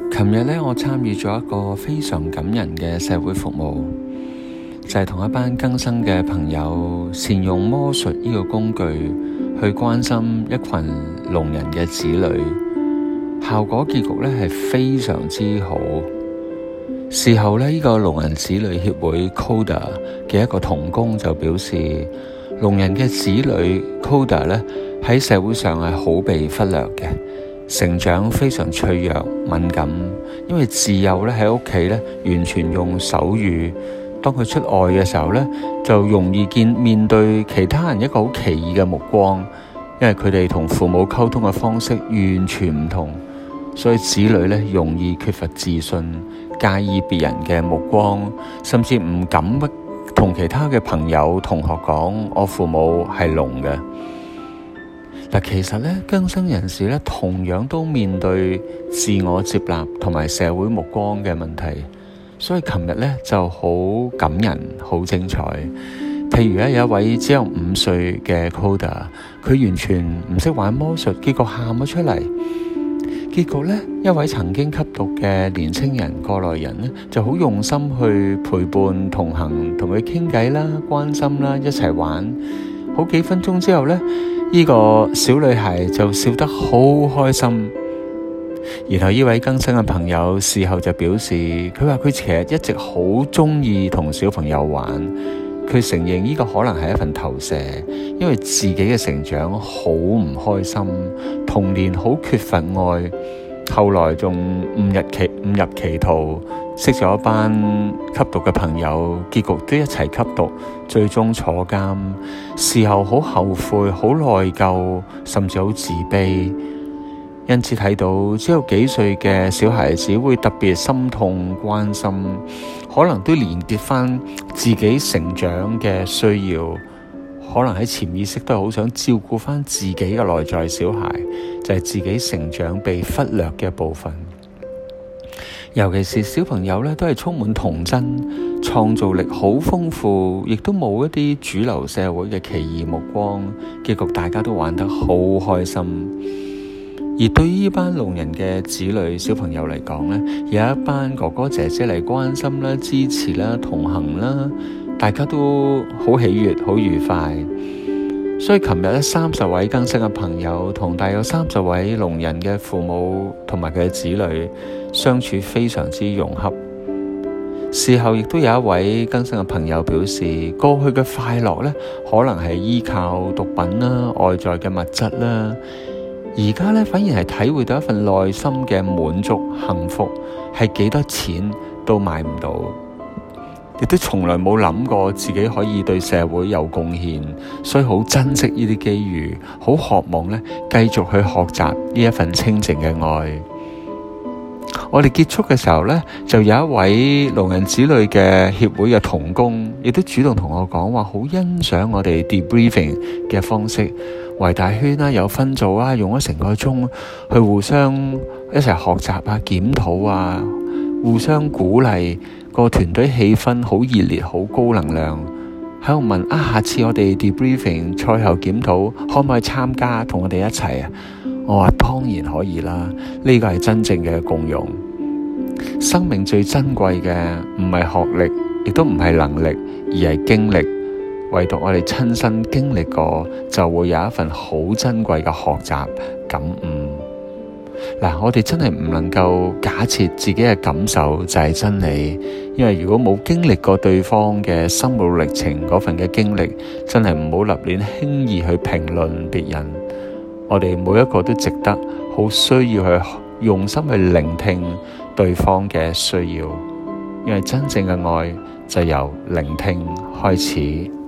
琴日咧，我參與咗一個非常感人嘅社會服務，就係同一班更生嘅朋友善用魔術呢個工具去關心一群聾人嘅子女，效果結局咧係非常之好。事後咧，呢個聾人子女協會 CODA 嘅一個同工就表示，聾人嘅子女 CODA 咧喺社會上係好被忽略嘅。成長非常脆弱敏感，因為自幼咧喺屋企咧完全用手語，當佢出外嘅時候咧就容易面對其他人一個好奇異嘅目光，因為佢哋同父母溝通嘅方式完全唔同，所以子女咧容易缺乏自信，介意別人嘅目光，甚至唔敢同其他嘅朋友同學講我父母係聾嘅。嗱，其實咧，更生人士咧同樣都面對自我接納同埋社會目光嘅問題，所以琴日咧就好感人、好精彩。譬如咧有一位只有5歲嘅 CODA， 佢完全唔識玩魔術，結果喊咗出嚟。結果咧，一位曾經吸毒嘅年青人過來人咧，就好用心去陪伴同行，同佢傾偈啦、關心啦、一齊玩。好幾分鐘之後咧，呢個小女孩就笑得好開心，然後呢位更生嘅朋友事後就表示，佢話佢其實一直好中意同小朋友玩，佢承認呢個可能係一份投射，因為自己嘅成長好唔開心，童年好缺乏愛，後來仲誤入歧途，識咗一班吸毒嘅朋友，結局都一齊吸毒，最終坐監。事後好後悔，好內疚，甚至好自卑。因此睇到只有幾歲嘅小孩子會特別心痛關心，可能都連結翻自己成長嘅需要，可能喺潛意識都係好想照顧翻自己嘅內在小孩，就係自己成長被忽略嘅部分。尤其是小朋友咧，都係充滿童真，創造力好豐富，亦都冇一啲主流社會嘅奇異目光，結局大家都玩得好開心。而對於呢班聾人嘅子女小朋友嚟講咧，有一班哥哥姐姐嚟關心啦、支持啦、同行啦，大家都好喜悅、好愉快。所以琴日咧，30位更生嘅朋友同大約30位聾人嘅父母同埋佢嘅子女相處非常之融洽。事後亦都有一位更生嘅朋友表示，過去嘅快樂咧，可能係依靠毒品啦、外在嘅物質啦，而家咧反而係體會到一份內心嘅滿足、幸福，係幾多錢都買唔到。亦都從來冇諗過自己可以對社會有貢獻，所以好珍惜呢啲機遇，好渴望咧繼續去學習呢一份清淨嘅愛。我哋結束嘅時候咧，就有一位聾人子女嘅協會嘅同工，亦都主動同我講話，好欣賞我哋 debriefing 嘅方式，圍大圈啦，有分組啊，用咗成個鐘去互相一齊學習啊、檢討啊，互相鼓勵。個團隊氣氛好熱烈，好高能量，喺度問下次我哋 debriefing 賽後檢討可唔可以參加同我哋一齊啊？我話當然可以啦，呢個係真正嘅共融。生命最珍貴嘅唔係學歷，亦都唔係能力，而係經歷。唯獨我哋親身經歷過，就會有一份好珍貴嘅學習感悟。嗱，我哋真係唔能夠假設自己嘅感受就係真理，因為如果冇經歷過對方嘅心路歷程嗰份嘅經歷，真係唔好立亂輕易去評論別人。我哋每一個都值得，好需要去用心去聆聽對方嘅需要，因為真正嘅愛就由聆聽開始。